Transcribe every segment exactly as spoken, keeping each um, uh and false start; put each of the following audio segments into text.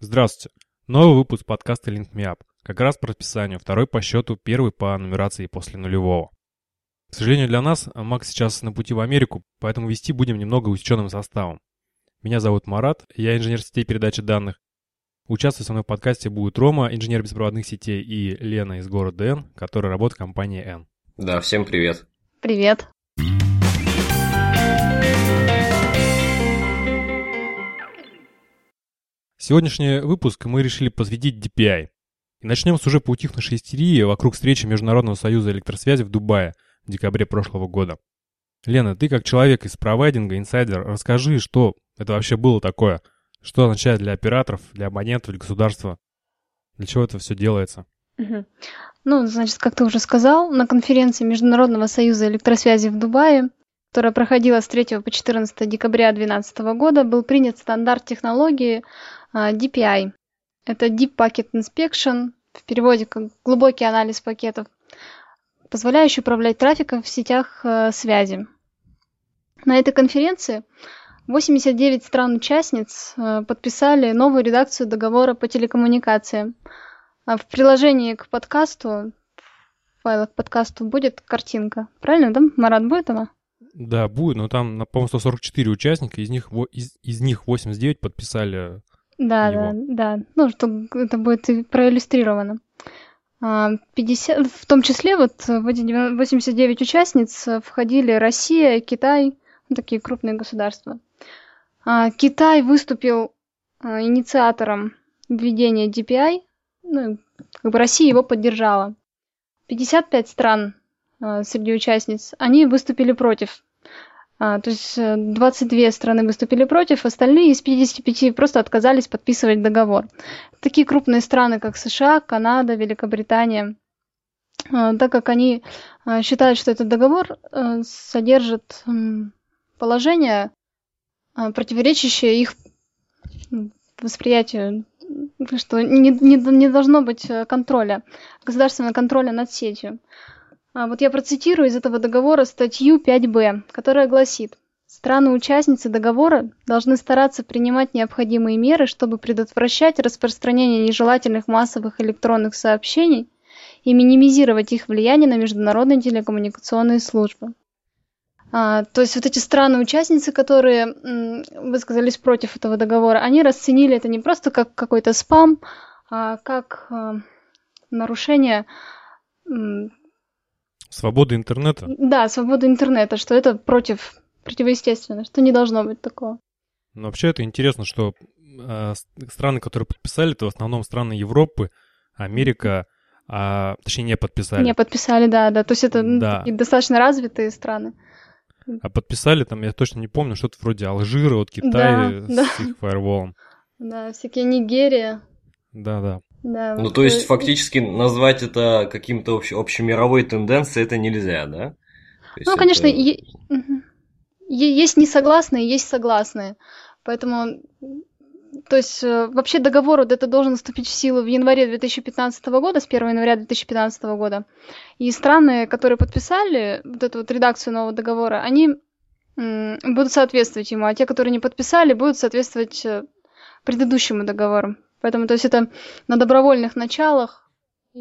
Здравствуйте. Новый выпуск подкаста Link Me Up. Как раз по расписанию, второй по счету, первый по нумерации после нулевого. К сожалению для нас, Макс сейчас на пути в Америку, поэтому вести будем немного усеченным составом. Меня зовут Марат, я инженер сетей передачи данных. Участвовать со мной в подкасте будут Рома, инженер беспроводных сетей, и Лена из города Н, которая работает в компании Н. Да, всем привет. Привет. Сегодняшний выпуск мы решили посвятить ди пи ай. И начнем с уже поутихнувшей истерии вокруг встречи Международного союза электросвязи в Дубае в декабре прошлого года. Лена, ты как человек из провайдинга, инсайдер, расскажи, что это вообще было такое, что означает для операторов, для абонентов, для государства, для чего это все делается. Угу. Ну, значит, как ты уже сказал, на конференции Международного союза электросвязи в Дубае, которая проходила с третьего по четырнадцатое декабря две тысячи двенадцатого года, был принят стандарт технологии ди пи ай. Это Deep Packet Inspection, в переводе как глубокий анализ пакетов, позволяющий управлять трафиком в сетях э, связи. На этой конференции восемьдесят девять стран-участниц э, подписали новую редакцию договора по телекоммуникациям. А в приложении к подкасту, в файлах к подкасту будет картинка. Правильно, да? Марат, будет она? Да, будет, но там, по-моему, сто сорок четыре участника, из них, из, из них восемьдесят девять подписали. Да, его. да, да. Ну, что это будет и проиллюстрировано. пятьдесят, в том числе вот в эти восемьдесят девять участниц входили Россия, Китай, ну, такие крупные государства. Китай выступил инициатором введения ди пи ай, ну, как бы Россия его поддержала. пятьдесят пять стран среди участниц, они выступили против. А, то есть двадцать две страны выступили против, остальные из пятидесяти пяти просто отказались подписывать договор. Такие крупные страны, как США, Канада, Великобритания, а, так как они а, считают, что этот договор а, содержит м, положения, а, противоречащие их восприятию, что не, не, не должно быть контроля, государственного контроля над сетью. А вот я процитирую из этого договора статью пять бэ, которая гласит: страны-участницы договора должны стараться принимать необходимые меры, чтобы предотвращать распространение нежелательных массовых электронных сообщений и минимизировать их влияние на международные телекоммуникационные службы. А, то есть вот эти страны-участницы, которые м, высказались против этого договора, они расценили это не просто как какой-то спам, а как а, нарушение... М, Свобода интернета? Да, свобода интернета, что это против, противоестественно, что не должно быть такого. Но вообще это интересно, что э, страны, которые подписали, это в основном страны Европы, Америка, а, точнее не подписали. Не подписали, да, да, то есть это да. ну, достаточно развитые страны. А подписали там, я точно не помню, что-то вроде Алжира, вот Китая да, с да. их фаерволом. Да, всякие Нигерия. Да-да. Да, ну, вот то есть, фактически назвать это каким-то общ- общемировой тенденцией это нельзя, да? Ну, конечно, это... е- есть несогласные, есть согласные. Поэтому, то есть, вообще договор вот это должен вступить в силу в январе две тысячи пятнадцатого года, с первого января две тысячи пятнадцатого года. И страны, которые подписали вот эту вот редакцию нового договора, они м, будут соответствовать ему, а те, которые не подписали, будут соответствовать предыдущему договору. Поэтому, то есть, это на добровольных началах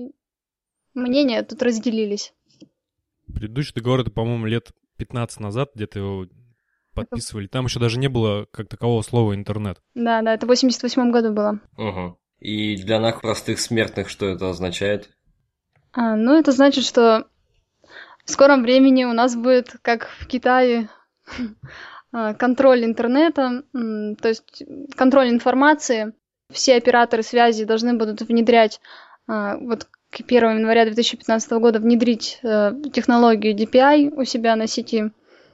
мнения тут разделились. Предыдущий договор, это, по-моему, лет пятнадцать назад где-то его подписывали. Там еще даже не было как такового слова «интернет». Да, да, это в восемьдесят восьмом году было. Угу. И для нас, простых смертных, что это означает? А, ну, это значит, что в скором времени у нас будет, как в Китае, контроль интернета, то есть контроль информации. Все операторы связи должны будут внедрять, вот к первого января две тысячи пятнадцатого года, внедрить технологию ди пи ай у себя на сети.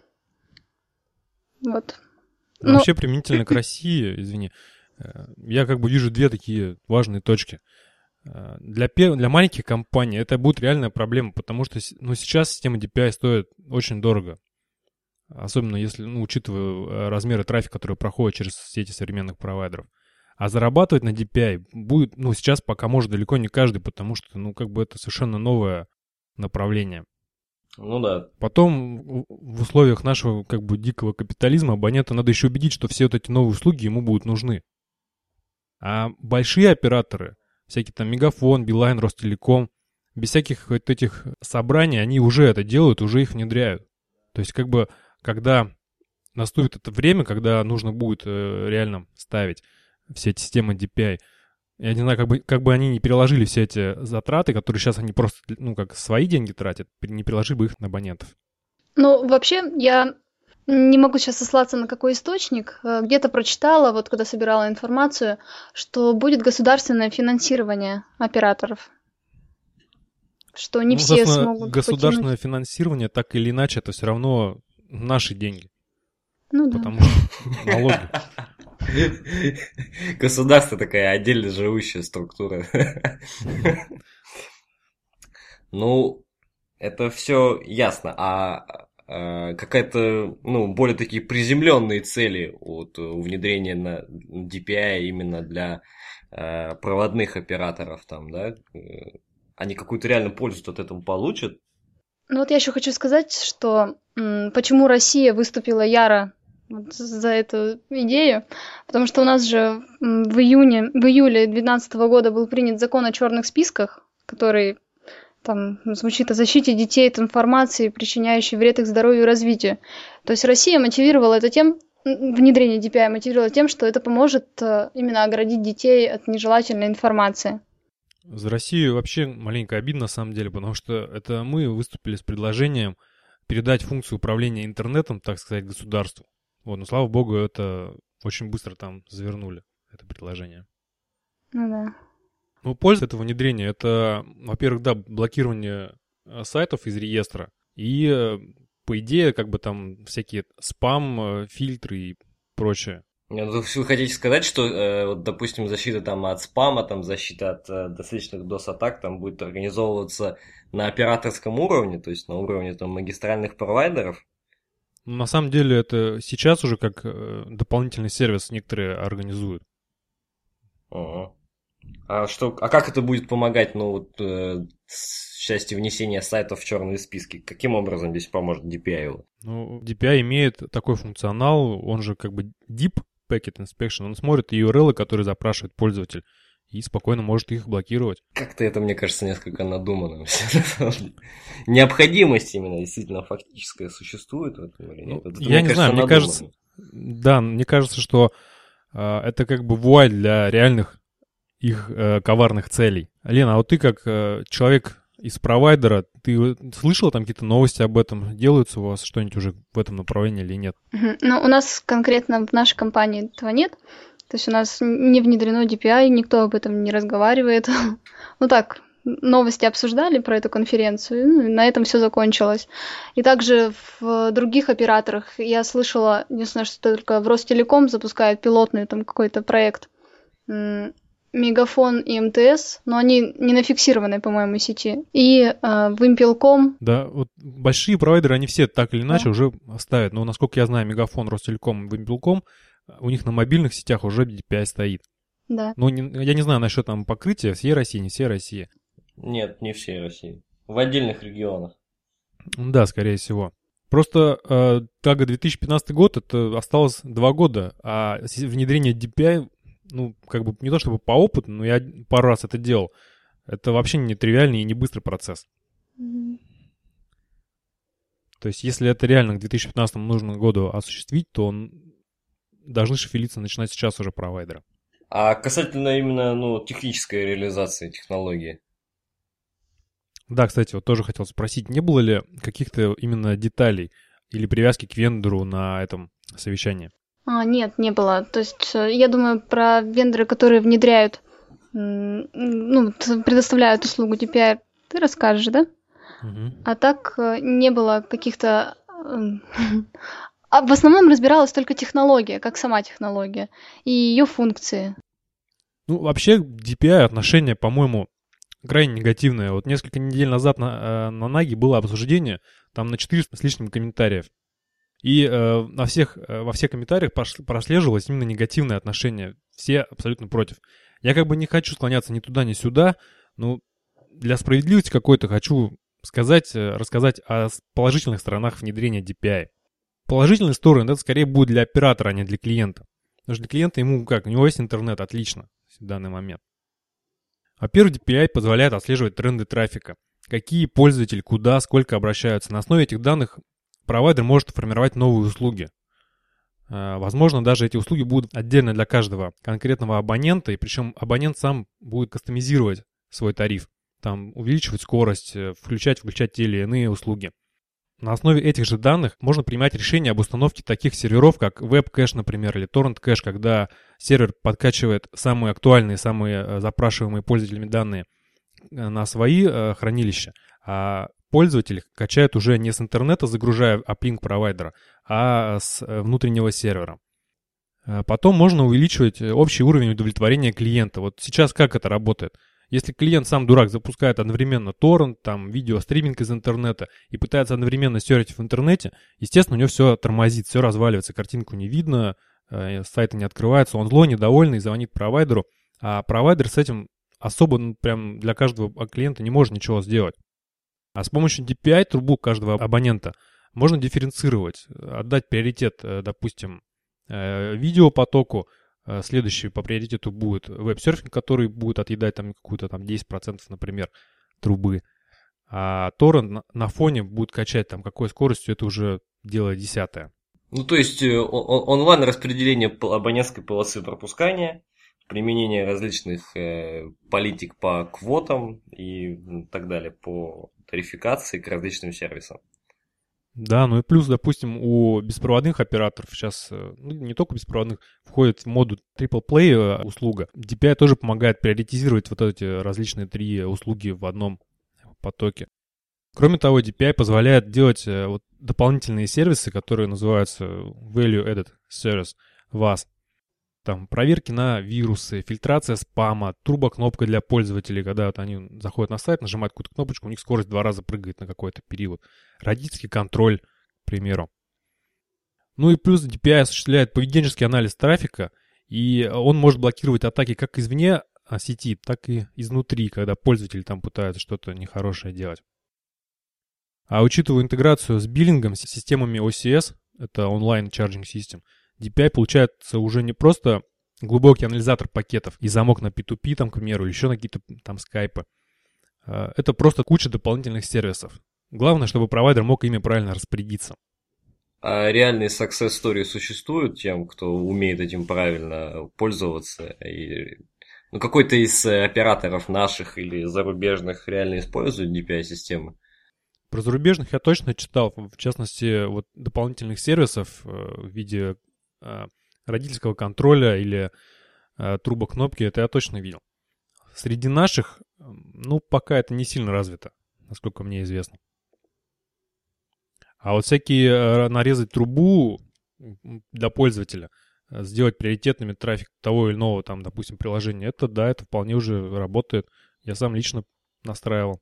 Вот. Но ну, вообще, применительно к России, извини, я как бы вижу две такие важные точки. Для, для маленьких компаний это будет реальная проблема, потому что ну, сейчас система ди пи ай стоит очень дорого. Особенно если, ну, учитывая размеры трафика, который проходит через сети современных провайдеров. А зарабатывать на ди пи ай будет, ну, сейчас пока может далеко не каждый, потому что, ну, как бы это совершенно новое направление. Ну да. Потом в условиях нашего, как бы, дикого капитализма абонента надо еще убедить, что все вот эти новые услуги ему будут нужны. А большие операторы, всякие там Мегафон, Билайн, Ростелеком, без всяких вот этих собраний, они уже это делают, уже их внедряют. То есть как бы, когда наступит это время, когда нужно будет э, реально ставить все эти системы ди пи ай, я не знаю, как бы, как бы они не переложили все эти затраты, которые сейчас они просто, ну, как свои деньги тратят, не переложили бы их на абонентов. Ну, вообще, я не могу сейчас сослаться на какой источник. Где-то прочитала, вот когда собирала информацию, что будет государственное финансирование операторов. Что не ну, все смогут государственное потянуть. финансирование, так или иначе, это все равно наши деньги. Ну да. Потому что налоги. Государство такая отдельно живущая структура. Ну, это все ясно. А какая-то, ну, более такие приземленные цели от внедрения на ди пи ай именно для проводных операторов там, да? Они какую-то реально пользу от этого получат? Ну вот я еще хочу сказать, что м, почему Россия выступила яро вот за эту идею, потому что у нас же м, в июне, в июле две тысячи двенадцатого года был принят закон о черных списках, который там звучит о защите детей от информации, причиняющей вред их здоровью и развитию. То есть Россия мотивировала это тем, внедрение ди пи ай мотивировала тем, что это поможет э, именно оградить детей от нежелательной информации. За Россию вообще маленько обидно на самом деле, потому что это мы выступили с предложением передать функцию управления интернетом, так сказать, государству. Вот, но слава богу, это очень быстро там завернули, это предложение. Ну да. Ну, польза этого внедрения, это, во-первых, да, блокирование сайтов из реестра и, по идее, как бы там всякие спам, фильтры и прочее. Ну, вы хотите сказать, что, э, вот, допустим, защита там от спама, там защита от э, различных дос-атак там будет организовываться на операторском уровне, то есть на уровне там магистральных провайдеров? На самом деле это сейчас уже как э, дополнительный сервис некоторые организуют. Ага. А что, а как это будет помогать, ну вот э, с части внесения сайтов в черные списки? Каким образом здесь поможет ди пи ай? Ну, ди пи ай имеет такой функционал, он же как бы Deep Packet Inspection, он смотрит ю ар эл, которые запрашивает пользователь, и спокойно может их блокировать. Как-то это, мне кажется, несколько надуманным. Необходимость именно действительно фактическая существует в этом или нет? Ну, Это, я мне не знаю, мне кажется, да, мне кажется, что э, это как бы вуаль для реальных их э, коварных целей. Лена, а вот ты как э, человек из провайдера, ты слышала там какие-то новости об этом? Делается у вас что-нибудь уже в этом направлении или нет? Uh-huh. Ну, у нас конкретно в нашей компании этого нет. То есть у нас не внедрено ди пи ай, никто об этом не разговаривает. Ну так, новости обсуждали про эту конференцию, ну, и на этом все закончилось. И также в других операторах я слышала, единственное, что только в Ростелеком запускают пилотный там какой-то проект. Мегафон и эм тэ эс, но они не на фиксированной, по-моему, сети. И э, Вимпелком. Да, вот большие провайдеры, они все так или иначе да. уже ставят. Но, насколько я знаю, Мегафон, Ростелеком и Вимпелком, у них на мобильных сетях уже ди пи ай стоит. Да. Но не, я не знаю насчет там покрытия всей России, не всей России. Нет, не всей России. В отдельных регионах. Да, скорее всего. Просто э, так две тысячи пятнадцатый год, это осталось два года, а внедрение ди пи ай, ну, как бы не то чтобы по опыту, но я пару раз это делал. Это вообще не тривиальный и не быстрый процесс. Mm-hmm. То есть, если это реально к две тысячи пятнадцатому нужно году осуществить, то он... должны шевелиться начинать сейчас уже провайдеры. А касательно именно, ну, технической реализации технологии? Да, кстати, вот тоже хотел спросить, не было ли каких-то именно деталей или привязки к вендору на этом совещании? А, нет, не было. То есть я думаю про вендоры, которые внедряют, ну, предоставляют услугу ди пи ай, ты расскажешь, да? Угу. А так не было каких-то... А в основном разбиралась только технология, как сама технология, и ее функции. Ну, вообще, к ди пи ай отношение, по-моему, крайне негативное. Вот несколько недель назад на, на Наге было обсуждение, там на четыреста с лишним комментариев. И э, на всех, э, во всех комментариях прослеживалось именно негативное отношение. Все абсолютно против. Я как бы не хочу склоняться ни туда, ни сюда, но для справедливости какой-то хочу сказать, рассказать о положительных сторонах внедрения ди пи ай. Положительные стороны, это скорее будет для оператора, а не для клиента. Потому что для клиента ему как, у него есть интернет, отлично. в данный момент. Во-первых, ди пи ай позволяет отслеживать тренды трафика. Какие пользователи, куда, сколько обращаются. На основе этих данных провайдер может формировать новые услуги. Возможно, даже эти услуги будут отдельно для каждого конкретного абонента, и причем абонент сам будет кастомизировать свой тариф, там увеличивать скорость, включать, выключать те или иные услуги. На основе этих же данных можно принимать решение об установке таких серверов, как веб-кэш, например, или торрент-кэш, когда сервер подкачивает самые актуальные, самые запрашиваемые пользователями данные на свои хранилища, а пользователь качает уже не с интернета, загружая аплинк провайдера, а с внутреннего сервера. Потом можно увеличивать общий уровень удовлетворения клиента. Вот сейчас как это работает? Если клиент сам дурак запускает одновременно торрент, там видеостриминг из интернета и пытается одновременно серфить в интернете, естественно, у него все тормозит, все разваливается, картинку не видно, сайты не открываются, он злой, недовольный, звонит провайдеру, а провайдер с этим особо ну, прям для каждого клиента не может ничего сделать. А с помощью ди пи ай трубу каждого абонента можно дифференцировать, отдать приоритет, допустим, видеопотоку, следующий по приоритету будет веб-серфинг, который будет отъедать там какую-то там десять процентов, например, трубы, а торрент на фоне будет качать там какой скоростью, это уже дело десятое. Ну, то есть онлайн-распределение абонентской полосы пропускания, применение различных э, политик по квотам и так далее, по тарификации к различным сервисам. Да, ну и плюс, допустим, у беспроводных операторов сейчас, ну, не только беспроводных, входит в моду Triple Play услуга. ди пи ай тоже помогает приоритизировать вот эти различные три услуги в одном потоке. Кроме того, ди пи ай позволяет делать вот дополнительные сервисы, которые называются Value Added Service, ваз. Там проверки на вирусы, фильтрация спама, турбокнопка для пользователей, когда вот они заходят на сайт, нажимают какую-то кнопочку, у них скорость в два раза прыгает на какой-то период. Родительский контроль, к примеру. Ну и плюс ди пи ай осуществляет поведенческий анализ трафика, и он может блокировать атаки как извне сети, так и изнутри, когда пользователи там пытаются что-то нехорошее делать. А учитывая интеграцию с биллингом, с системами о си эс, это Online Charging System, ди пи ай получается уже не просто глубокий анализатор пакетов и замок на пи ту пи, там, к примеру, или еще на какие-то там скайпы. Это просто куча дополнительных сервисов. Главное, чтобы провайдер мог ими правильно распорядиться. А реальные success story существуют тем, кто умеет этим правильно пользоваться? И, ну, какой-то из операторов наших или зарубежных реально использует ди пи ай-системы? Про зарубежных я точно читал, в частности, вот дополнительных сервисов в виде родительского контроля или турбокнопки, это я точно видел. Среди наших, ну, пока это не сильно развито, насколько мне известно. А вот всякие нарезать трубу для пользователя, сделать приоритетными трафик того или иного, там, допустим, приложения, это, да, это вполне уже работает. Я сам лично настраивал.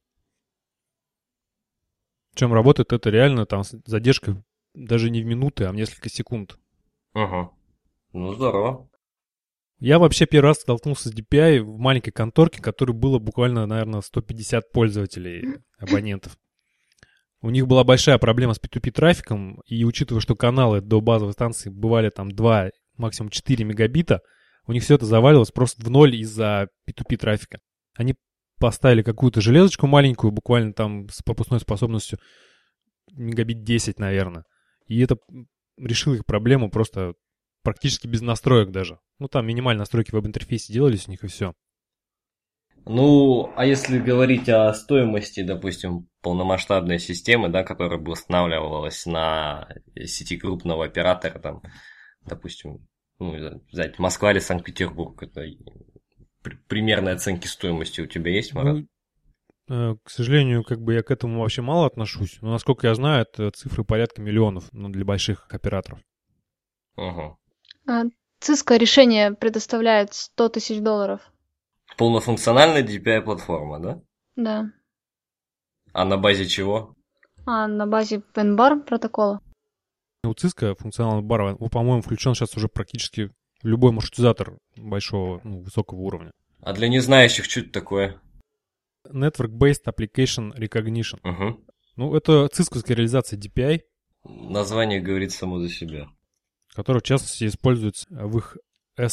Причем работает это реально там с задержкой даже не в минуты, а в несколько секунд. Угу. Ну, здорово. Я вообще первый раз столкнулся с ди пи ай в маленькой конторке, в которой было буквально, наверное, сто пятьдесят пользователей, абонентов. У них была большая проблема с пи ту пи трафиком, и учитывая, что каналы до базовой станции бывали там два, максимум четыре мегабита, у них все это заваливалось просто в ноль из-за пи ту пи трафика. Они поставили какую-то железочку маленькую, буквально там с пропускной способностью мегабит десять, наверное. И это решило их проблему просто практически без настроек даже. Ну, там минимальные настройки в веб-интерфейсе делались у них, и все. Ну, а если говорить о стоимости, допустим, полномасштабной системы, да, которая бы устанавливалась на сети крупного оператора, там, допустим, ну, взять Москва или Санкт-Петербург, это примерные оценки стоимости у тебя есть, Марат? Ну, к сожалению, как бы я к этому вообще мало отношусь, но, насколько я знаю, это цифры порядка миллионов, ну, для больших операторов. Угу. А Cisco решение предоставляет сто тысяч долларов. Полнофункциональная ди пи ай-платформа, да? Да. А на базе чего? А на базе пи эн бар протокола. У Cisco функционал бара, по-моему, включен сейчас уже практически любой маршрутизатор большого, ну, высокого уровня. А для незнающих что это такое? Network-based Application Recognition. Угу. Ну, это цисковская реализация ди пи ай. Название говорит само за себя. Которая, в частности, используется в их эс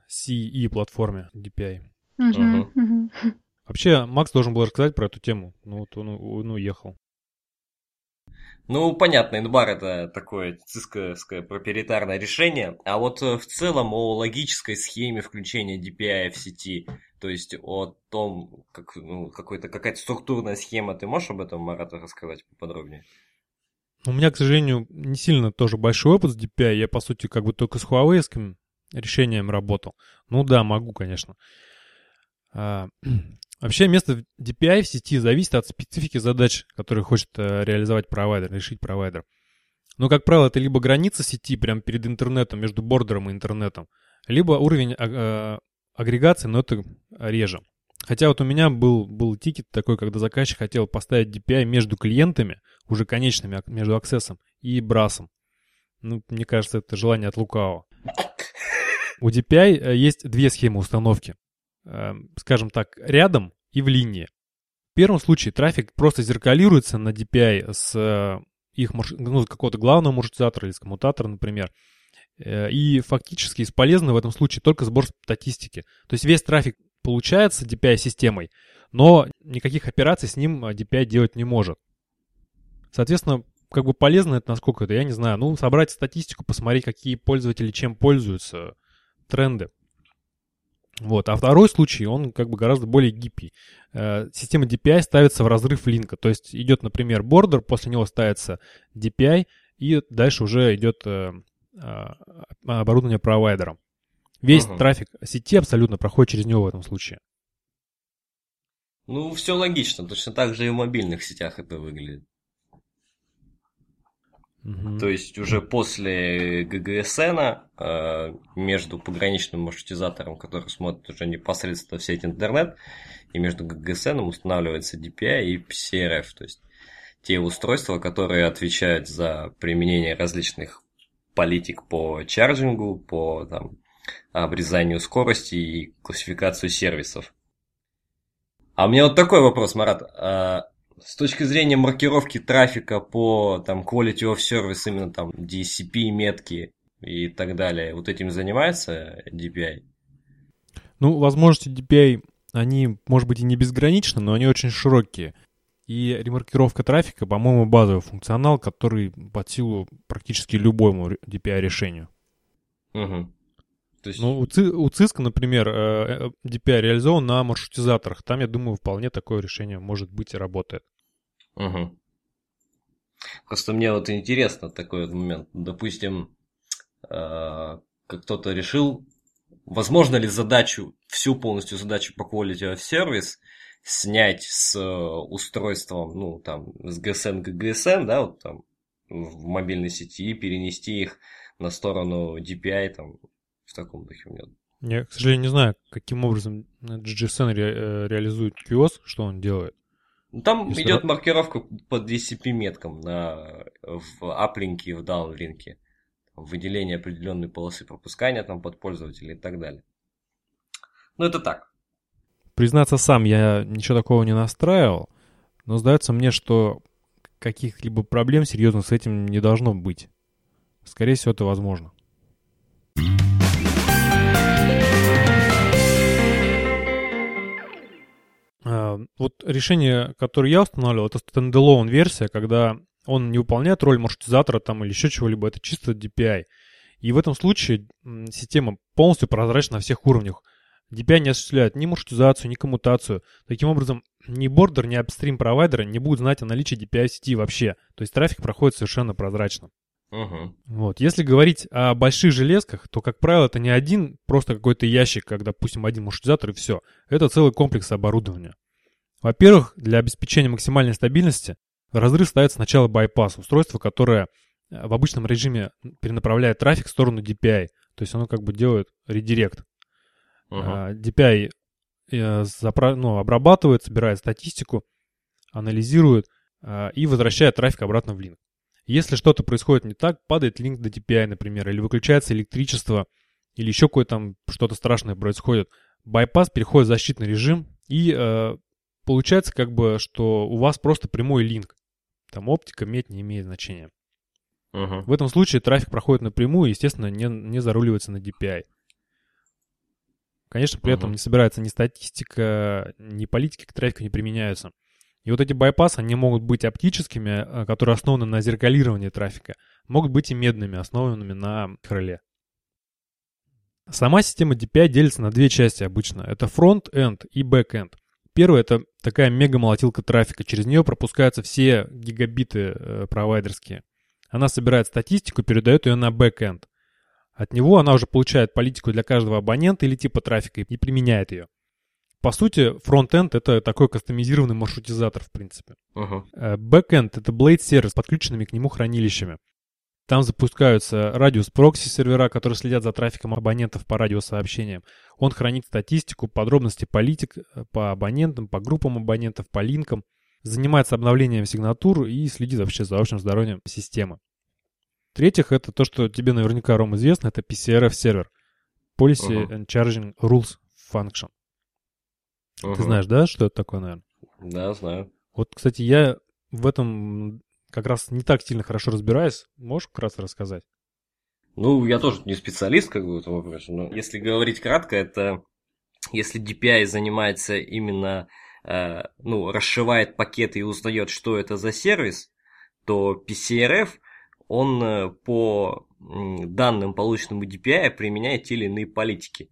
си и-платформе ди пи ай. Мгм, Мгм. мгм. Вообще, Макс должен был рассказать про эту тему, но вот он, он уехал. Ну, понятно, Инбар это такое цисковское проприетарное решение, а вот э, в целом о логической схеме включения ди пи ай в сети, то есть о том, как, ну, какой-то, какая-то структурная схема, ты можешь об этом, Марат, рассказать поподробнее? У меня, к сожалению, не сильно тоже большой опыт с ди пи ай. Я, по сути, как бы только с Huawei решением работал. Ну да, могу, конечно. А, вообще, место ди пи ай в сети зависит от специфики задач, которые хочет э, реализовать провайдер, решить провайдер. Но, как правило, это либо граница сети прямо перед интернетом, между бордером и интернетом, либо уровень а- э, агрегации, но это реже. Хотя вот у меня был, был тикет такой, когда заказчик хотел поставить ди пи ай между клиентами, уже конечными, ак- между аксессом и брасом. Ну, мне кажется, это желание от лукавого. У ди пи ай э, есть две схемы установки. Э, Скажем так, рядом и в линии. В первом случае трафик просто зеркалируется на ди пи ай с э, их марш- ну, с какого-то главного маршрутизатора или с коммутатора, например. Э, И фактически бесполезно в этом случае только сбор статистики. То есть весь трафик получается ди пи ай-системой, но никаких операций с ним ди пи ай делать не может. Соответственно, как бы полезно это насколько это, я не знаю. Ну, собрать статистику, посмотреть, какие пользователи чем пользуются, тренды. Вот. А второй случай, он как бы гораздо более гибкий. Э, Система ди пи ай ставится в разрыв линка. То есть идет, например, бордер, после него ставится ди пи ай, и дальше уже идет э, э, оборудование провайдера. Весь Мгм. трафик сети абсолютно проходит через него в этом случае. Ну, все логично, точно так же и в мобильных сетях это выглядит. Мгм. То есть уже после джи джи эс эн э, между пограничным маршрутизатором, который смотрит уже непосредственно в сеть интернет, и между джи джи эс эн устанавливается ди пи ай и пи си ар эф, то есть те устройства, которые отвечают за применение различных политик по чарджингу, по там, обрезанию скорости и классификацию сервисов. А у меня вот такой вопрос, Марат. А с точки зрения маркировки трафика по там quality of service, именно там ди эс си пи метки и так далее, вот этим занимается ди пи ай? Ну, возможности ди пи ай, они, может быть, и не безграничны, но они очень широкие. И ремаркировка трафика, по-моему, базовый функционал, который под силу практически любому ди пи ай-решению. Угу. То есть... Ну, у, Ци- у Cisco, например, э, ди пи ай реализован на маршрутизаторах. Там, я думаю, вполне такое решение может быть и работает. Угу. Просто мне вот интересно такой вот момент. Допустим, э, как кто-то решил, возможно ли задачу, всю полностью задачу по quality of service снять с устройством, ну, там, с джи эс эн к джи эс эн, да, вот там, в мобильной сети, и перенести их на сторону ди пи ай, там, в таком духе у меня. Я, к сожалению, не знаю, каким образом джи джи эс эн ре- э, реализует кью о эс, что он делает. Там Если идет ра- маркировка по ди эс си пи меткам на, в аплинке и в даунлинке. Выделение определенной полосы пропускания там под пользователя и так далее. Ну, это так. Признаться сам, я ничего такого не настраивал, но сдается мне, что каких-либо проблем серьезно с этим не должно быть. Скорее всего, это возможно. А, Вот решение, которое я устанавливал, это стендалон версия, когда он не выполняет роль маршрутизатора там или еще чего-либо, это чисто ди пи ай. И в этом случае м, система полностью прозрачна на всех уровнях. ди пи ай не осуществляет ни маршрутизацию, ни коммутацию. Таким образом, ни бордер, ни апстрим провайдера не будут знать о наличии ди пи ай в сети вообще. То есть трафик проходит совершенно прозрачно. Угу. Вот. Если говорить о больших железках, то, как правило, это не один просто какой-то ящик, как, допустим, один маршрутизатор и все. Это целый комплекс оборудования. Во-первых, для обеспечения максимальной стабильности в разрыв ставится сначала байпас, устройство, которое в обычном режиме перенаправляет трафик в сторону ди пи ай. То есть оно как бы делает редирект. Угу. ди пи ай э, запра- ну, обрабатывает, собирает статистику, анализирует э, и возвращает трафик обратно в линк. Если что-то происходит не так, падает линк до ди пи ай, например, или выключается электричество, или еще какое-то там что-то страшное происходит, байпас переходит в защитный режим, и э, получается как бы, что у вас просто прямой линк. Там оптика, медь не имеет значения. Угу. В этом случае трафик проходит напрямую и, естественно, не, не заруливается на ди пи ай. Конечно, при uh-huh. этом не собирается ни статистика, ни политики к трафику не применяются. И вот эти байпасы, они могут быть оптическими, которые основаны на зеркалировании трафика, могут быть и медными, основанными на реле. Сама система ди пи ай делится на две части обычно. Это фронт-энд и бэк-энд. Первая — это такая мега-молотилка трафика. Через нее пропускаются все гигабиты э, провайдерские. Она собирает статистику, передает ее на бэк-энд. От него она уже получает политику для каждого абонента или типа трафика и применяет ее. По сути, фронт-энд — это такой кастомизированный маршрутизатор, в принципе. Uh-huh. Бэк-энд — это Blade-сервис с подключенными к нему хранилищами. Там запускаются радиус-прокси сервера, которые следят за трафиком абонентов по радиосообщениям. Он хранит статистику, подробности политик по абонентам, по группам абонентов, по линкам. Занимается обновлением сигнатур и следит вообще за общим здоровьем системы. В-третьих, это то, что тебе наверняка, Ром, известно, это пи си ар эф-сервер. Policy uh-huh. and Charging Rules Function. Uh-huh. Ты знаешь, да, что это такое, наверное? Да, знаю. Вот, кстати, я в этом как раз не так сильно хорошо разбираюсь. Можешь вкратце рассказать? Ну, я тоже не специалист, как бы, в этом вопросе, но если говорить кратко, это если ди пи ай занимается именно, э, ну, расшивает пакеты и узнает, что это за сервис, то пи си ар эф, он э, по данным, полученным у ди пи ай, применяет те или иные политики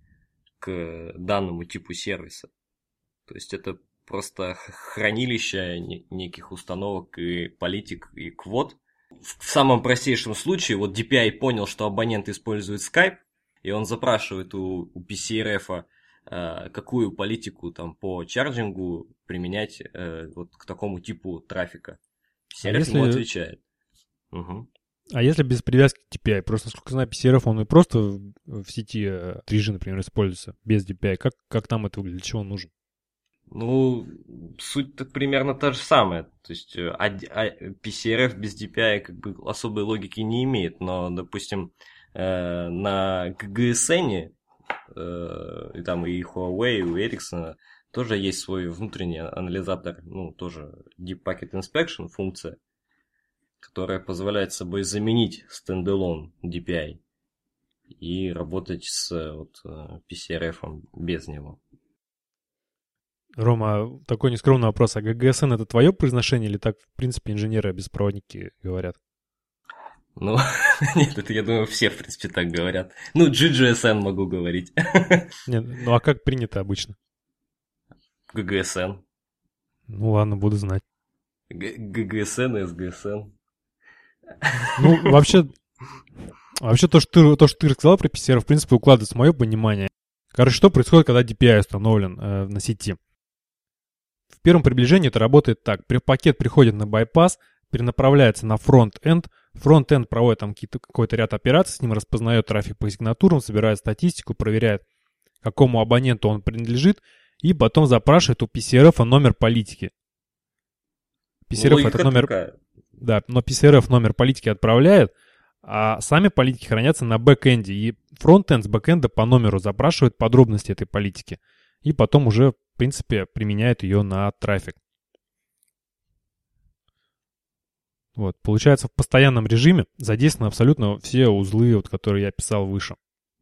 к данному типу сервиса. То есть это просто хранилище неких установок и политик и квот. В самом простейшем случае, вот ди пи ай понял, что абонент использует Skype, и он запрашивает у, у пи си ар эф, э, какую политику там по чарджингу применять э, вот к такому типу трафика. пи си ар эф а если... ему отвечает. Угу. А если без привязки к ди пи ай? Просто, насколько знаю, пи си ар эф, он и просто в, в сети три джи, например, используется без ди пи ай. Как, как там это выглядит? Для чего он нужен? Ну, суть-то примерно та же самая. То есть а, а, пи си ар эф без ди пи ай как бы особой логики не имеет. Но, допустим, э, на джи джи эс эн, э, и там и Huawei, и у Ericsson тоже есть свой внутренний анализатор, ну, тоже Deep Packet Inspection функция, которая позволяет собой заменить стендалон ди пи ай и работать с вот, пи си ар эф без него. Рома, такой нескромный вопрос. А джи джи эс эн — это твое произношение или так, в принципе, инженеры-беспроводники говорят? Ну, нет, это, я думаю, все, в принципе, так говорят. Ну, джи джи эс эн могу говорить. Нет, ну а как принято обычно? джи джи эс эн. Ну ладно, буду знать. джи джи эс эн и эс джи эс эн. Ну, вообще, вообще то, что ты, то, что ты рассказал про пи си ар, в принципе, укладывается в мое понимание. Короче, что происходит, когда ди пи ай установлен э, на сети? В первом приближении это работает так. Пакет приходит на байпас, перенаправляется на фронт-энд. Фронт-энд проводит там какой-то ряд операций, с ним распознает трафик по сигнатурам, собирает статистику, проверяет, какому абоненту он принадлежит, и потом запрашивает у пи си ар эф номер политики. пи си ар эф этот номер... Такая. Да, но пи си ар эф номер политики отправляет, а сами политики хранятся на бэкэнде, и фронт-энд с бэкэнда по номеру запрашивает подробности этой политики, и потом уже, в принципе, применяет ее на трафик. Вот, получается, в постоянном режиме задействованы абсолютно все узлы, вот, которые я описал выше.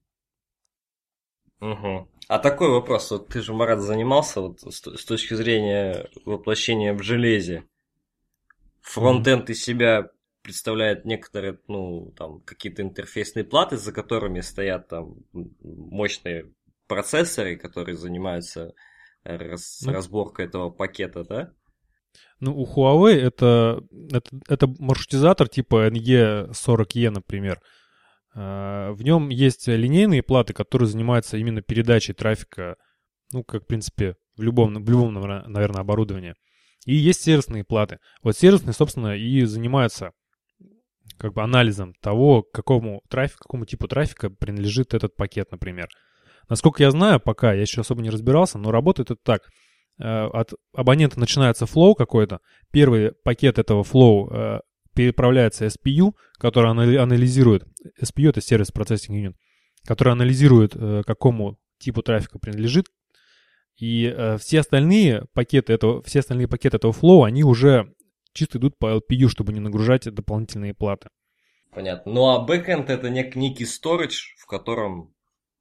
Угу. А такой вопрос, вот ты же, Марат, занимался вот, с, с точки зрения воплощения в железе. Фронт-энд из себя представляет некоторые, ну, там, какие-то интерфейсные платы, за которыми стоят там мощные процессоры, которые занимаются рас, ну, разборкой этого пакета, да? Ну, у Huawei это, это, это маршрутизатор типа эн и сорок и, например. В нем есть линейные платы, которые занимаются именно передачей трафика, ну, как, в принципе, в любом, в любом, наверное, оборудовании. И есть сервисные платы. Вот сервисные, собственно, и занимаются как бы анализом того, к какому трафику, какому типу трафика принадлежит этот пакет, например. Насколько я знаю, пока я еще особо не разбирался, но работает это так. От абонента начинается флоу какой-то. Первый пакет этого флоу переправляется эс пи ю, который анализирует, эс пи ю — это Service Processing Unit, который анализирует, какому типу трафика принадлежит. И э, все остальные пакеты этого, все остальные пакеты этого флоу, они уже чисто идут по эл пи ю, чтобы не нагружать дополнительные платы. Понятно. Ну а бэкэнд — это нек- некий storage, в котором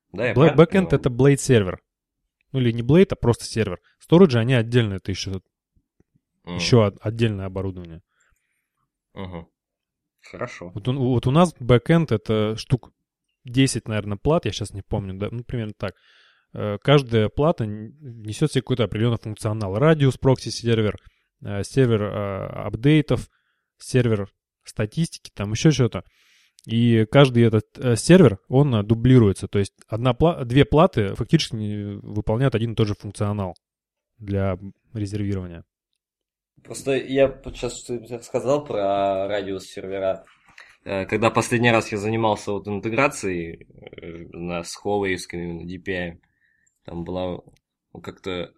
Да, я Бла- правильно Backend — понимаю? это Blade сервер. Ну или не Blade, а просто сервер. Storage, они отдельно, это еще, М, еще от- отдельное оборудование. мгм. Хорошо. Вот, у- вот у нас Backend — это штук десять, наверное, плат, я сейчас не помню, да, ну примерно так. Э, Каждая плата н- несет себе какой-то определенный функционал. Радиус, прокси-сервер, э, сервер э, апдейтов, сервер статистики, там еще что-то. И каждый этот э, сервер, он э, дублируется. То есть одна пла- две платы фактически не выполняют один и тот же функционал для резервирования. Просто я вот сейчас сказал про радиус сервера. Э, Когда последний раз я занимался вот интеграцией э, на, с Huawei-ским именно ди пи ай, там была ну, как-то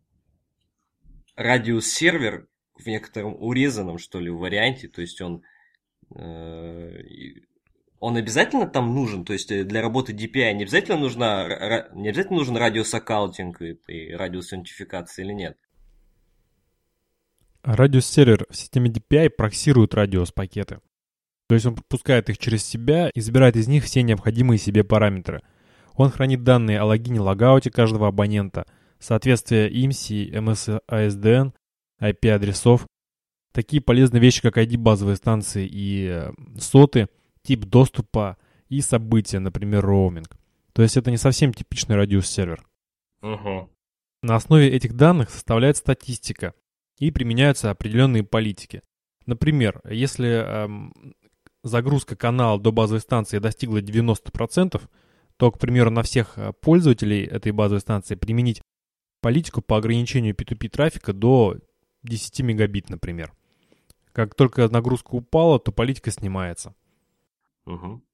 радиус сервер в некотором урезанном, что ли, варианте. То есть он, э, и- он обязательно там нужен. То есть э, для работы ди пи ай не обязательно, нужна, ра- ра- не обязательно нужен радиус аккаунтинг и, и радиус идентификации или нет? Радиус-сервер в системе ди пи ай проксирует радиус-пакеты. То есть он пропускает их через себя и забирает из них все необходимые себе параметры. Он хранит данные о логине, логауте каждого абонента, соответствие ай эм си, эм эс эй эс ди эн, ай пи-адресов, такие полезные вещи, как ай ди базовой станции и э, соты, тип доступа и события, например, роуминг. То есть это не совсем типичный радиус-сервер. Угу. На основе этих данных составляется статистика и применяются определенные политики. Например, если эм, загрузка канала до базовой станции достигла девяносто процентов, то, к примеру, на всех э, пользователей этой базовой станции применить политику по ограничению пи ту пи трафика до десять мегабит, например. Как только нагрузка упала, то политика снимается. Угу.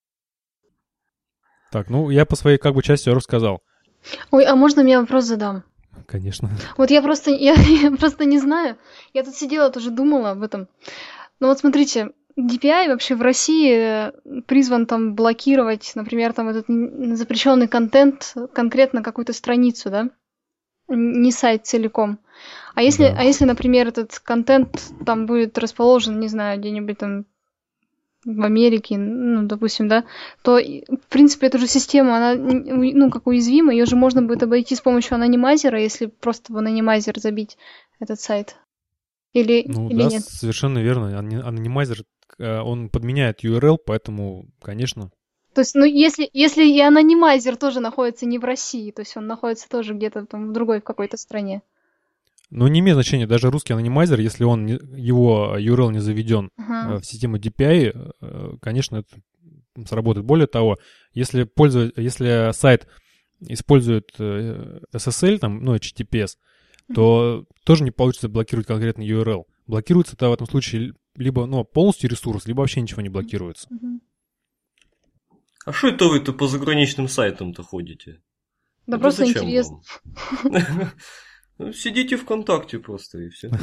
Так, ну я по своей как бы части рассказал. Ой, а можно я вопрос задам? Конечно. Вот я просто, я, я просто не знаю. Я тут сидела, тоже думала об этом. Ну вот смотрите, ди пи ай вообще в России э, призван там блокировать, например, там этот н- запрещенный контент, конкретно какую-то страницу, да? Н- Не сайт целиком. А если, Да. а если, например, этот контент там будет расположен, не знаю, где-нибудь там в Америке, ну, допустим, да, то, и, в принципе, эту же систему, она, н- уй- ну, как уязвима, ее же можно будет обойти с помощью анонимайзера, если просто в анонимайзер забить этот сайт. Или, Ну или да, нет? совершенно верно. Ани- Анонимайзер, э, он подменяет ю ар эл, поэтому, конечно. То есть, ну, если, если и анонимайзер тоже находится не в России, то есть он находится тоже где-то там в другой, в какой-то стране. Но не имеет значения, даже русский анонимайзер, если он не- его ю ар эл не заведен Ага. э, в систему ди пи ай, э, конечно, это сработает. Более того, если, пользователь, если сайт использует э, эс эс эль, там, ну, эйч ти ти пи эс, то тоже не получится блокировать конкретный ю ар эл. Блокируется это в этом случае либо ну, полностью ресурс, либо вообще ничего не блокируется. Мгм. А что это вы-то по заграничным сайтам-то ходите? Да Это просто зачем интересно. вам? Ну, сидите ВКонтакте просто и все.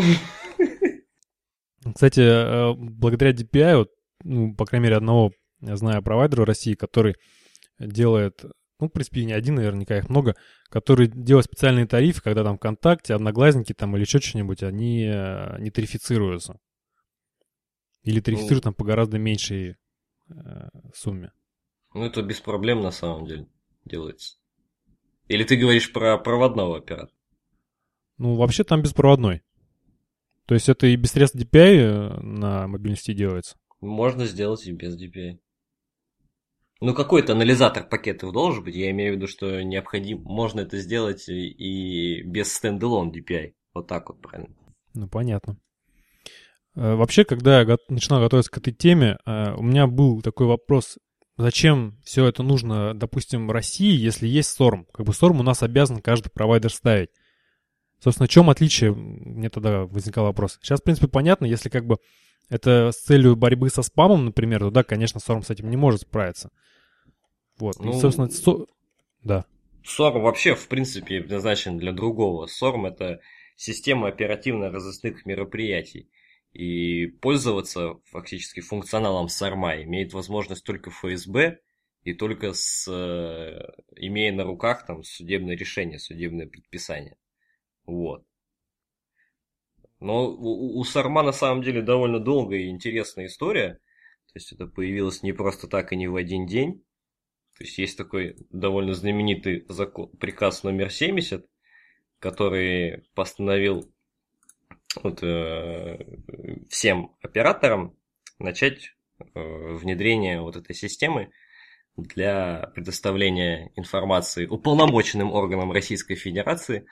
Кстати, э, благодаря ди пи ай, вот, ну, по крайней мере, одного я знаю провайдера в России, который делает, ну, в принципе, не один, наверняка их много, который делает специальные тарифы, когда там ВКонтакте, Одноглазники там или еще что-нибудь, они э, не тарифицируются. Или тарифицируют Ну, там по гораздо меньшей э, сумме. ну, это без проблем на самом деле делается. Или ты говоришь про проводного оператора? Ну, вообще там беспроводной. То есть это и без средств ди пи ай э, на мобильной сети делается. Можно сделать и без ди пи ай. Ну, какой-то анализатор пакетов должен быть. Я имею в виду, что необходимо, можно это сделать и, и без стендалон ди пи ай. Вот так вот, правильно. Ну, понятно. Э, Вообще, когда я го- начинал готовиться к этой теме, э, у меня был такой вопрос, зачем все это нужно, допустим, России, если есть сорм? Как бы сорм у нас обязан каждый провайдер ставить. Собственно, в чем отличие? Мне тогда возникал вопрос. Сейчас, в принципе, понятно, если как бы это с целью борьбы со спамом, например, то да, конечно, сорм с этим не может справиться. Вот. И, Ну, собственно, со- да. сорм вообще, в принципе, предназначен для другого. сорм – это система оперативно-розыскных мероприятий. И пользоваться фактически функционалом сорма имеет возможность только эф эс бэ и только с, э, имея на руках там, судебное решение, судебное предписание. Вот. Но у, у сорма на самом деле довольно долгая и интересная история. То есть это появилось не просто так и не в один день. То есть есть такой довольно знаменитый закон, приказ номер семьдесят, который постановил вот, э, всем операторам начать э, внедрение вот этой системы для предоставления информации уполномоченным органам Российской Федерации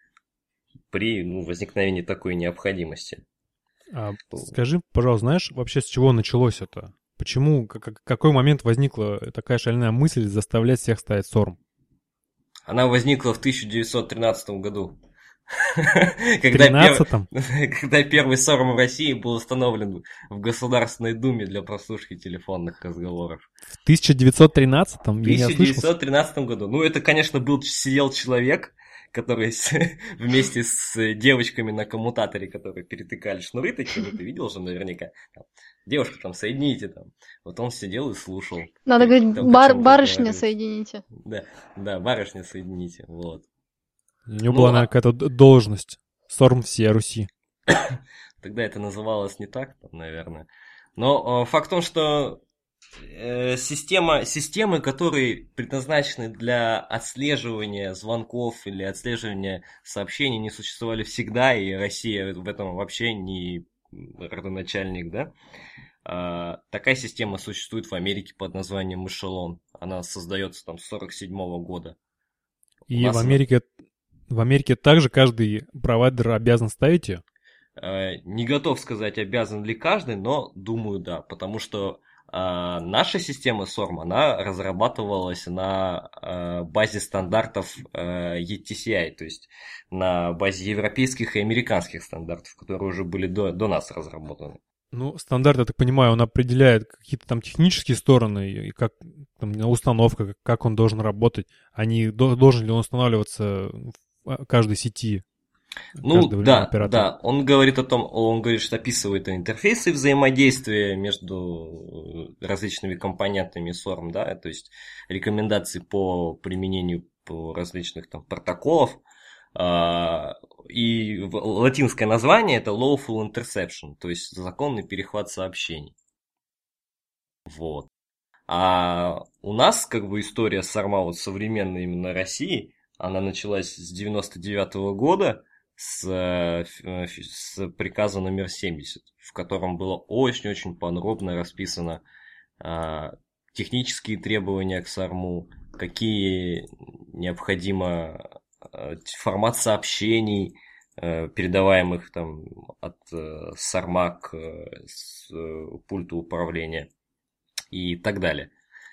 при ну, возникновении такой необходимости. А скажи, пожалуйста, знаешь, вообще с чего началось это? Почему, как, какой момент возникла такая шальная мысль заставлять всех ставить сорм? Она возникла в тысяча девятьсот тринадцатом году. Когда, пер... Когда первый сорм в России был установлен в Государственной Думе для прослушки телефонных разговоров. В тысяча девятьсот тринадцатом? В тысяча девятьсот тринадцатом году. Ну, это, конечно, был сидел человек, который вместе с девочками на коммутаторе, которые перетыкали шнуры такие, ну, ты видел же наверняка. Девушка, там, соедините там. Вот он сидел и слушал. Надо говорить, бар, барышня соедините. Да, да, барышня соедините, вот. У него ну, была, наверное, а... какая-то должность. Сорм всей Руси. Тогда это называлось не так, наверное. Но э, факт в том, что э, система, системы, которые предназначены для отслеживания звонков или отслеживания сообщений, не существовали всегда, и Россия в этом вообще не родоначальник, да? Э, такая система существует в Америке под названием Эшелон. Она создается там с сорок седьмого года. И в Америке... Она... В Америке также каждый провайдер обязан ставить ее? Э, не готов сказать, обязан ли каждый, но думаю, да. Потому что э, наша система сорм, она разрабатывалась на э, базе стандартов э, и ти си ай, то есть на базе европейских и американских стандартов, которые уже были до, до нас разработаны. Ну, стандарт, я так понимаю, он определяет какие-то там технические стороны, и как там установка, как он должен работать, а не должен ли он устанавливаться в каждой сети. Ну да, да, он говорит о том, он говорит, что описывает интерфейсы взаимодействия между различными компонентами сорм, да, то есть рекомендации по применению по различных там протоколов, и латинское название это lawful interception, то есть законный перехват сообщений. Вот. А у нас как бы история сорма вот современной именно России, она началась с девяносто девятого года с, с приказа номер семьдесят, в котором было очень-очень подробно расписано а, технические требования к сорму, какие необходимо а, формат сообщений, а, передаваемых там от а, сорма к с, а, пульту управления и так далее.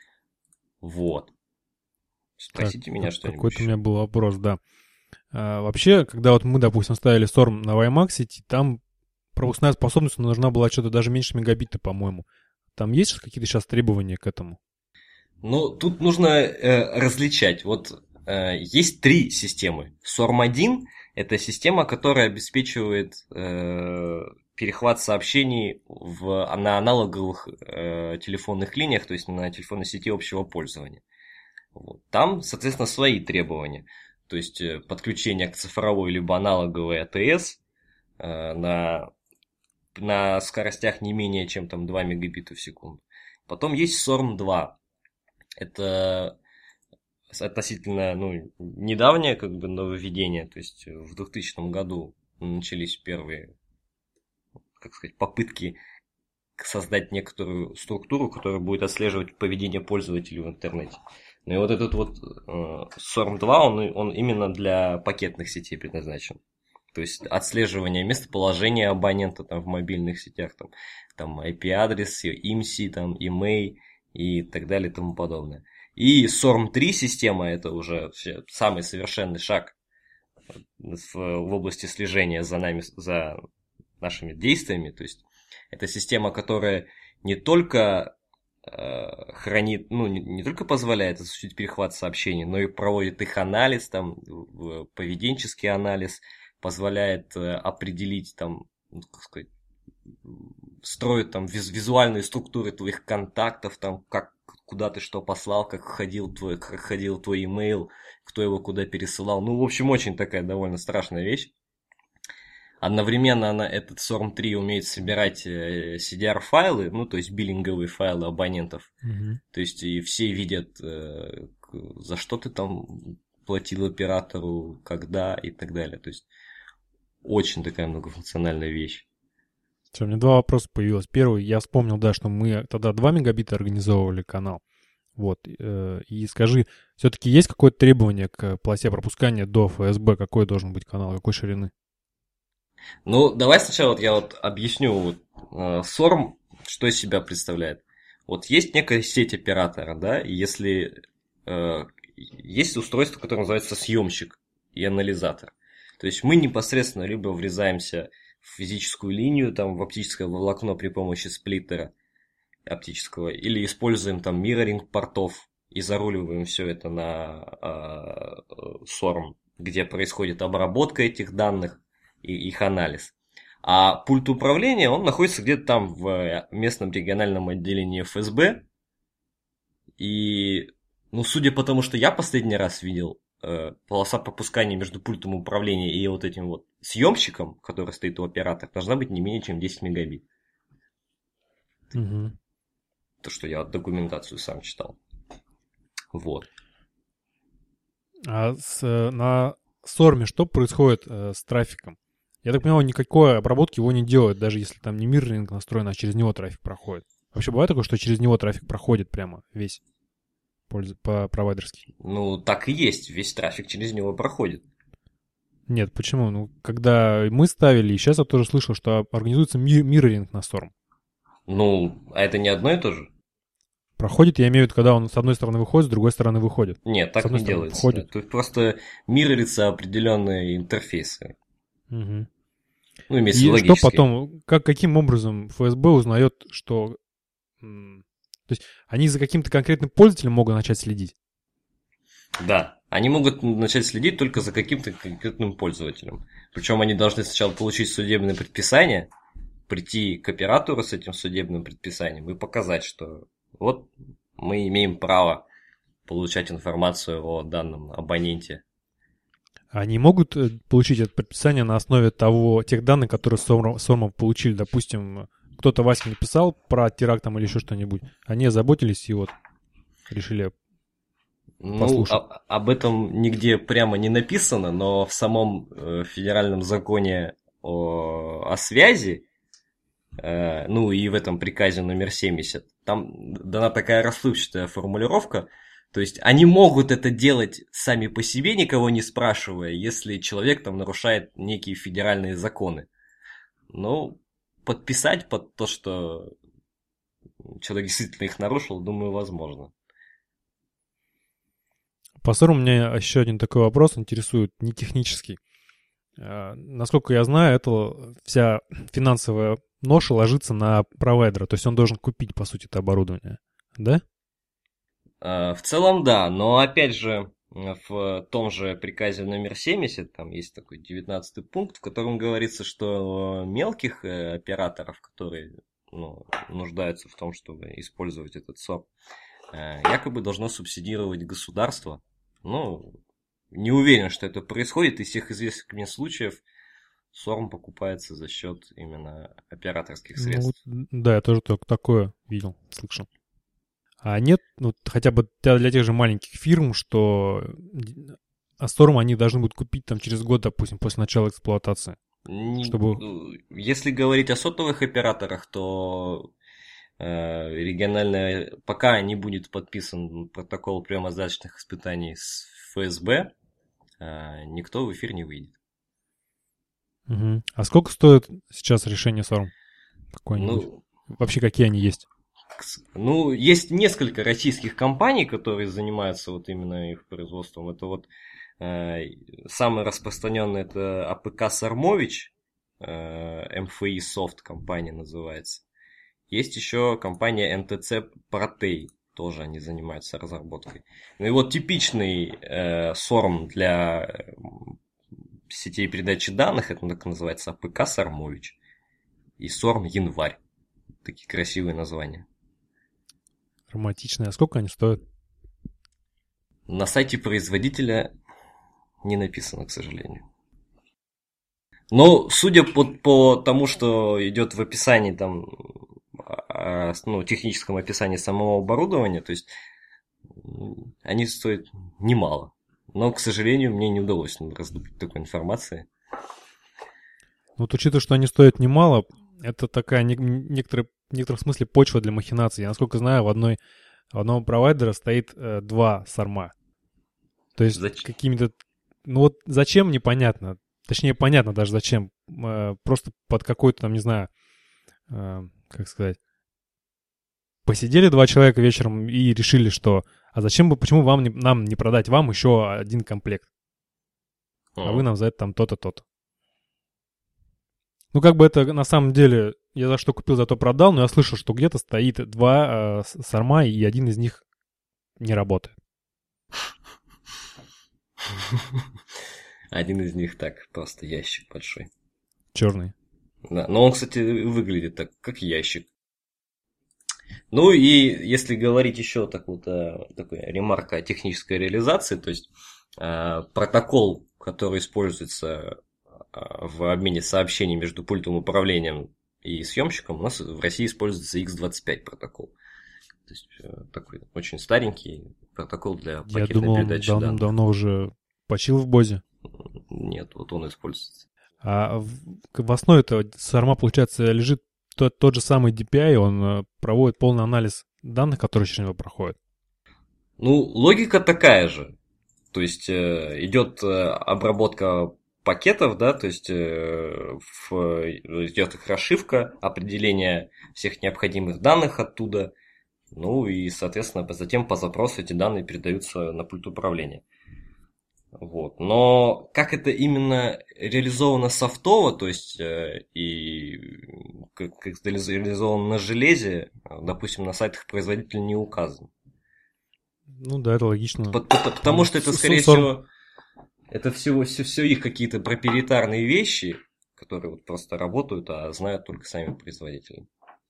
Вот. Спросите так, меня что-нибудь. Какой-то у меня был вопрос, да. А, вообще, когда вот мы, допустим, ставили сорм на WiMAX, там пропускная способность нужна была что-то даже меньше мегабита, по-моему. Там есть какие-то сейчас требования к этому? Ну, тут нужно э, различать. Вот э, есть три системы. сорм один – это система, которая обеспечивает э, перехват сообщений в, на аналоговых э, телефонных линиях, то есть на телефонной сети общего пользования. Вот. Там, соответственно, свои требования. То есть подключение к цифровой либо аналоговой АТС э, на, на скоростях не менее чем там два мегабита в секунду. Потом есть сорм два. Это относительно ну, недавнее как бы нововведение. То есть в двухтысячном году начались первые, как сказать, попытки создать некоторую структуру, которая будет отслеживать поведение пользователей в интернете. Ну и вот этот вот э, сорм два, он, он именно для пакетных сетей предназначен. То есть отслеживание местоположения абонента там, в мобильных сетях, там, там ай пи-адрес, имси, там, имей и так далее и тому подобное. И сорм три система, это уже самый совершенный шаг в, в области слежения за нами, за нашими действиями. То есть это система, которая не только хранит, ну, не, не только позволяет осуществить перехват сообщений, но и проводит их анализ, там, поведенческий анализ, позволяет определить, там, ну, как сказать, строит там виз, визуальные структуры твоих контактов, там, как, куда ты что послал, как ходил твой, как ходил твой имейл, кто его куда пересылал. Ну, в общем, очень такая довольно страшная вещь. одновременно она, этот сорм три умеет собирать си ди ар-файлы, ну, то есть биллинговые файлы абонентов. Угу. То есть и все видят, за что ты там платил оператору, когда и так далее. То есть очень такая многофункциональная вещь. Все, у меня два вопроса появилось. Первый, я вспомнил, да, что мы тогда два мегабита организовывали канал. Вот, и скажи, все-таки есть какое-то требование к полосе пропускания до эф эс би? Какой должен быть канал, какой ширины? Ну, давай сначала вот я вот объясню. Вот, сорм, что из себя представляет. Вот есть некая сеть оператора, да, и если э, есть устройство, которое называется съемщик и анализатор. То есть мы непосредственно либо врезаемся в физическую линию, там, в оптическое волокно при помощи сплиттера оптического, или используем там мирроринг портов и заруливаем все это на э, сорм, где происходит обработка этих данных и их анализ. А пульт управления, он находится где-то там в местном региональном отделении эф эс би. И, ну, судя по тому, что я последний раз видел, э, полоса пропускания между пультом управления и вот этим вот съемщиком, который стоит у оператора, должна быть не менее чем десять мегабит. Угу. То, что я документацию сам читал. Вот. А с, на сорме что происходит э, с трафиком? Я так понимаю, никакой обработки его не делают, даже если там не мирроринг настроен, а через него трафик проходит. Вообще бывает такое, что через него трафик проходит прямо весь по провайдерски? Ну, так и есть, весь трафик через него проходит. Нет, почему? Ну, когда мы ставили, и сейчас я тоже слышал, что организуется ми- мирроринг на сорм. Ну, а это не одно и то же? Проходит, я имею в виду, когда он с одной стороны выходит, с другой стороны выходит. Нет, так не делается. Входит. Тут просто миррорятся определенные интерфейсы. Угу. Ну, имеется и логически. Что потом, как, каким образом эф эс би узнает, что... То есть они за каким-то конкретным пользователем могут начать следить? Да, они могут начать следить только за каким-то конкретным пользователем. Причем они должны сначала получить судебное предписание, прийти к оператору с этим судебным предписанием и показать, что вот мы имеем право получать информацию о данном абоненте. Они могут получить это предписание на основе того, тех данных, которые сормов получили? Допустим, кто-то Ваське написал про теракт там или еще что-нибудь. Они озаботились и вот решили послушать. Ну, а, об этом нигде прямо не написано, но в самом э, федеральном законе о, о связи, э, ну и в этом приказе номер семьдесят, там дана такая расплывчатая формулировка. То есть они могут это делать сами по себе, никого не спрашивая, если человек там нарушает некие федеральные законы. Но подписать под то, что человек действительно их нарушил, думаю, возможно. По сору у меня еще один такой вопрос интересует, не технический. Насколько я знаю, это вся финансовая ноша ложится на провайдера, то есть он должен купить, по сути, это оборудование, да? В целом, да, но опять же, в том же приказе номер семьдесят, там есть такой девятнадцатый пункт, в котором говорится, что мелких операторов, которые ну, нуждаются в том, чтобы использовать этот сорм, якобы должно субсидировать государство. Ну, не уверен, что это происходит. Из всех известных мне случаев сорм покупается за счет именно операторских средств. Ну, да, я тоже только такое видел, слышал. А нет, ну, хотя бы для, для тех же маленьких фирм, что сорм они должны будут купить там через год, допустим, после начала эксплуатации. Не, чтобы... Если говорить о сотовых операторах, то э, региональная, пока не будет подписан протокол приемо-сдачных испытаний с эф эс би, э, никто в эфир не выйдет. Угу. А сколько стоит сейчас решение сорм? Какое-нибудь? Ну, вообще, какие они есть? Ну, есть несколько российских компаний, которые занимаются вот именно их производством. Это вот э, самый распространенный это АПК Сормович, э, эм эф и Soft компания называется. Есть еще компания эн тэ цэ Протей, тоже они занимаются разработкой. Ну и вот типичный э, сорм для сетей передачи данных, это так называется АПК Сормович. И сорм Январь. Такие красивые названия. Романтичные. А сколько они стоят? На сайте производителя не написано, к сожалению. Но судя по, по тому, что идет в описании там, ну, техническом описании самого оборудования, то есть они стоят немало. Но, к сожалению, мне не удалось раздобыть такой информации. Вот учитывая, что они стоят немало, это такая не, некоторая, в некотором смысле почва для махинаций. Я, насколько знаю, в одной у одного провайдера стоит э, два сарма. То есть зачем? Какими-то... Ну вот зачем, непонятно. Точнее, понятно даже зачем. Э, просто под какой-то там, не знаю, э, как сказать... Посидели два человека вечером и решили, что... А зачем бы, почему вам не, нам не продать вам еще один комплект? А, а вы нам за это там то-то, то-то. Ну, как бы это на самом деле... Я за что купил, за то продал, но я слышал, что где-то стоит два э, сарма, и один из них не работает. Один из них так, просто ящик большой. Черный. Да, но он, кстати, выглядит так, как ящик. Ну и если говорить еще так вот, такой ремарка о технической реализации, то есть э, протокол, который используется в обмене сообщений между пультом управления и съемщиком, у нас в России используется икс двадцать пять протокол. То есть такой очень старенький протокол для пакетной Я думал, передачи он данных. давно уже почил в Бозе. Нет, вот он используется. А в, в основе этого сарма, получается, лежит тот, тот же самый ди пи ай, он проводит полный анализ данных, которые через него проходят. Ну, логика такая же. То есть идет обработка пакетов, да, то есть э, в, идет их расшивка, определение всех необходимых данных оттуда, ну и, соответственно, затем по запросу эти данные передаются на пульт управления. Вот. Но как это именно реализовано софтово, то есть э, и как, как это реализовано на железе, допустим, на сайтах производителя не указано. Ну да, это логично. Потому, потому что это, скорее всего... Это все, все, все их какие-то проприетарные вещи, которые вот просто работают, а знают только сами производители.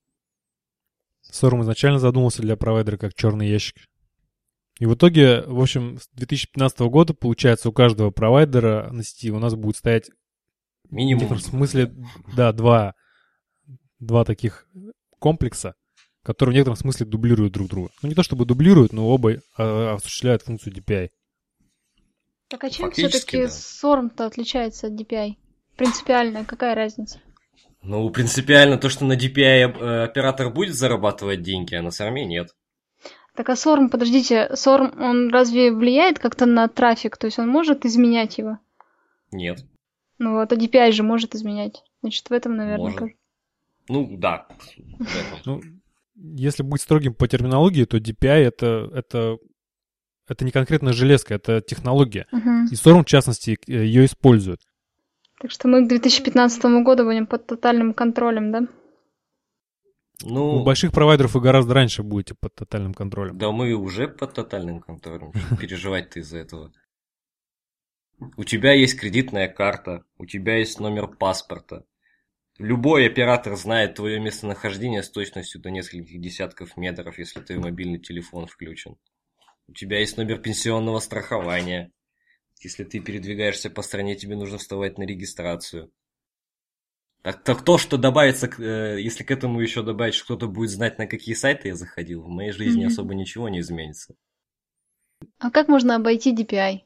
Сорм изначально задумался для провайдера как черный ящик. И в итоге, в общем, с две тысячи пятнадцатого года, получается, у каждого провайдера на сети у нас будет стоять минимум. В некотором смысле, да, два, два таких комплекса, которые в некотором смысле дублируют друг друга. Ну, не то чтобы дублируют, но оба осуществляют функцию ди пи ай. Так а чем все-таки да. сорм-то отличается от ди пи ай? Принципиально, какая разница? Ну, принципиально то, что на ди пи ай оператор будет зарабатывать деньги, а на сорме нет. Так а сорм, подождите, сорм, он разве влияет как-то на трафик? То есть он может изменять его? Нет. Ну вот, а ди пи ай же может изменять. Значит, в этом, наверное, может. Как... Ну, да. Ну, если быть строгим по терминологии, то ди пи ай это... это... Это не конкретно железка, это технология. Uh-huh. И сорм, в частности, ее использует. Так что мы к две тысячи пятнадцатому году будем под тотальным контролем, да? Ну, у больших провайдеров вы гораздо раньше будете под тотальным контролем. Да мы уже под тотальным контролем. Переживать-то из-за этого. У тебя есть кредитная карта, у тебя есть номер паспорта. Любой оператор знает твое местонахождение с точностью до нескольких десятков метров, если твой мобильный телефон включен. У тебя есть номер пенсионного страхования. Если ты передвигаешься по стране, тебе нужно вставать на регистрацию. Так, так то, что добавится, если к этому еще добавить, что кто-то будет знать, на какие сайты я заходил, в моей жизни mm-hmm. особо ничего не изменится. А как можно обойти ди пи ай?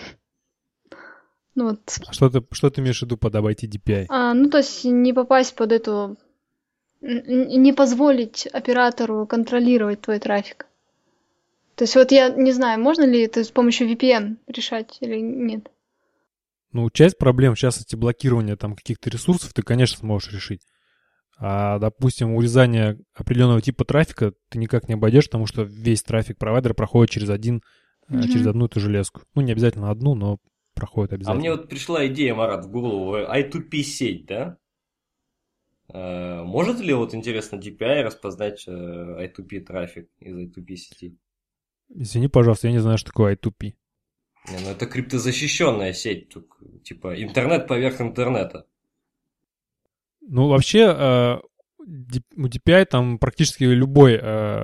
Ну, вот. Что ты, что ты имеешь в виду под обойти ди пи ай? А, ну, то есть не попасть под эту... Не позволить оператору контролировать твой трафик. То есть вот я не знаю, можно ли это с помощью ви пи эн решать или нет? Ну, часть проблем, в частности, блокирования там каких-то ресурсов ты, конечно, сможешь решить. А, допустим, урезание определенного типа трафика ты никак не обойдешь, потому что весь трафик провайдера проходит через один, mm-hmm. через одну и ту железку. Ну, не обязательно одну, но проходит обязательно. А мне вот пришла идея, Марат, в голову. ай ту пи сеть, да? А, может ли, вот интересно, ди пи ай распознать ай ту пи трафик из ай ту пи сети? Извини, пожалуйста, я не знаю, что такое ай ту пи. Не, ну это криптозащищенная сеть, типа интернет поверх интернета. Ну, вообще, э, у ди пи ай там практически любой э,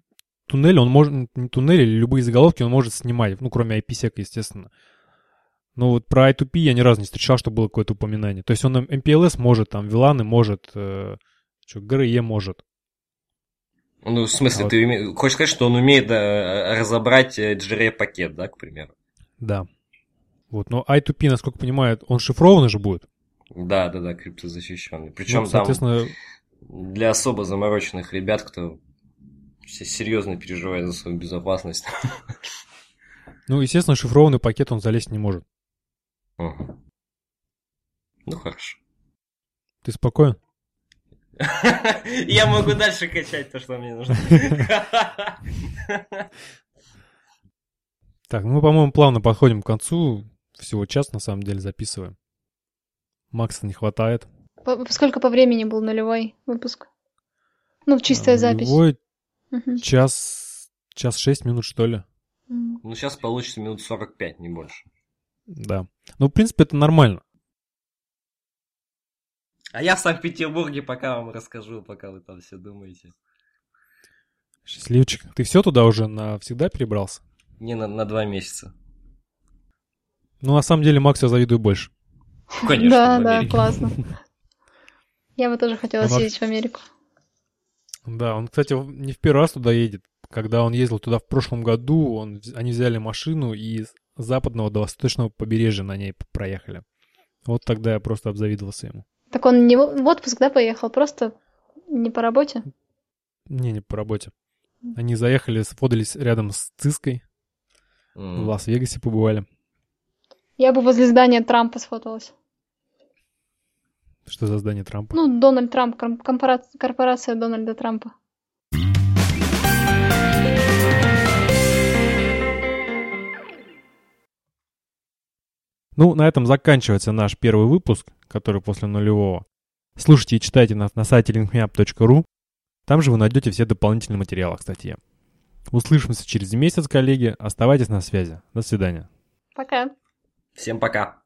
туннель, он может, не туннель, или любые заголовки он может снимать, ну, кроме ай пи сек, естественно. Ну вот про ай ту пи я ни разу не встречал, что было какое-то упоминание. То есть он эм пи эл эс может, там, виланы может, э, что, джи ар и может. Ну, в смысле, А ты вот... уме... хочешь сказать, что он умеет да, разобрать джи ар и-пакет, да, к примеру? Да. Вот, но ай ту пи, насколько понимаю, он шифрованный же будет? Да, да, да, криптозащищенный. Причем ну, соответственно... там для особо замороченных ребят, кто серьезно переживает за свою безопасность. Ну, естественно, шифрованный пакет он залезть не может. Угу. Ну, хорошо. Ты спокоен? Я могу дальше качать то, что мне нужно. Так, ну мы, по-моему, плавно подходим к концу. Всего час, на самом деле, записываем. Макса не хватает. Сколько по времени был нулевой выпуск? Ну, чистая запись. Нулевой час, час шесть минут, что ли. Ну, сейчас получится минут сорок пять, не больше. Да. Ну, в принципе, это нормально. А я в Санкт-Петербурге пока вам расскажу, пока вы там все думаете. Счастливчик. Ты все туда уже навсегда перебрался? Не, на, на два месяца. Ну, на самом деле, Максу я завидую больше. Конечно, да, да, классно. Я бы тоже хотела он съездить в Америку. Да, он, кстати, не в первый раз туда едет. Когда он ездил туда в прошлом году, он, они взяли машину и с западного до восточного побережья на ней проехали. Вот тогда я просто обзавидовался ему. Так он не в отпуск, да, поехал? Просто не по работе? Не, не по работе. Они заехали, сфотались рядом с Циской. Mm. В Лас-Вегасе побывали. Я бы возле здания Трампа сфоталась. Что за здание Трампа? Ну, Дональд Трамп, корпорация, корпорация Дональда Трампа. Ну, на этом заканчивается наш первый выпуск, который после нулевого. Слушайте и читайте нас на сайте линк ми ап точка ру. Там же вы найдете все дополнительные материалы к статье. Услышимся через месяц, коллеги. Оставайтесь на связи. До свидания. Пока. Всем пока.